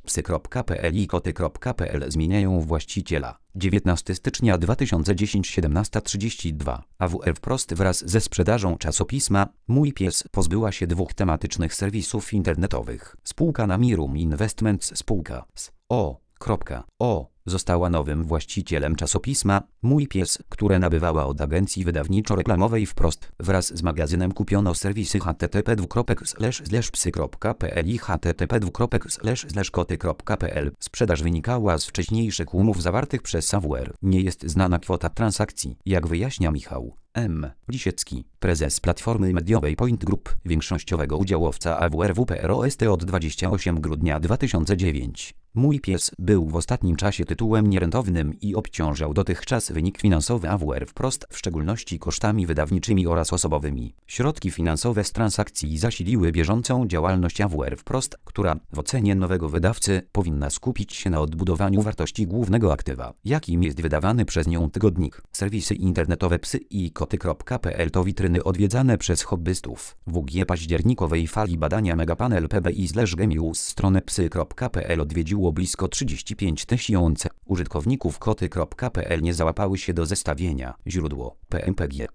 psy.pl i koty.pl zmieniają właściciela. 19 stycznia 2010 17:32 AWR wprost wraz ze sprzedażą czasopisma Mój Pies pozbyła się 2 tematycznych serwisów internetowych. Spółka Namirum Investments spółka z.o. została nowym właścicielem czasopisma Mój Pies, które nabywała od agencji wydawniczo-reklamowej Wprost. Wraz z magazynem kupiono serwisy http://psy.pl i http://koty.pl. Sprzedaż wynikała z wcześniejszych umów zawartych przez AWR. Nie jest znana kwota transakcji, jak wyjaśnia Michał M. Lisiecki, prezes platformy mediowej Point Group, większościowego udziałowca AWR WPROST od 28 grudnia 2009. Mój Pies był w ostatnim czasie tytułem nierentownym i obciążał dotychczas wynik finansowy AWR Wprost, w szczególności kosztami wydawniczymi oraz osobowymi. Środki finansowe z transakcji zasiliły bieżącą działalność AWR Wprost, która w ocenie nowego wydawcy powinna skupić się na odbudowaniu wartości głównego aktywa, jakim jest wydawany przez nią tygodnik. Serwisy internetowe psy i koty.pl to witryny odwiedzane przez hobbystów. W UG październikowej fali badania Megapanel PBI/Gemius stronę psy.pl odwiedziło blisko 35 000 użytkowników. Koty.pl nie załapały się do zestawienia. Źródło: PMPG.